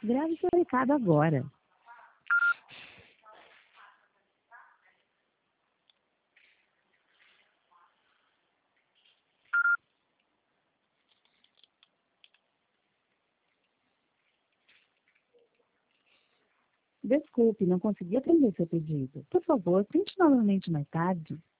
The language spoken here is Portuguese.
Grave seu recado agora. Desculpe, não consegui atender seu pedido. Por favor, tente novamente mais tarde.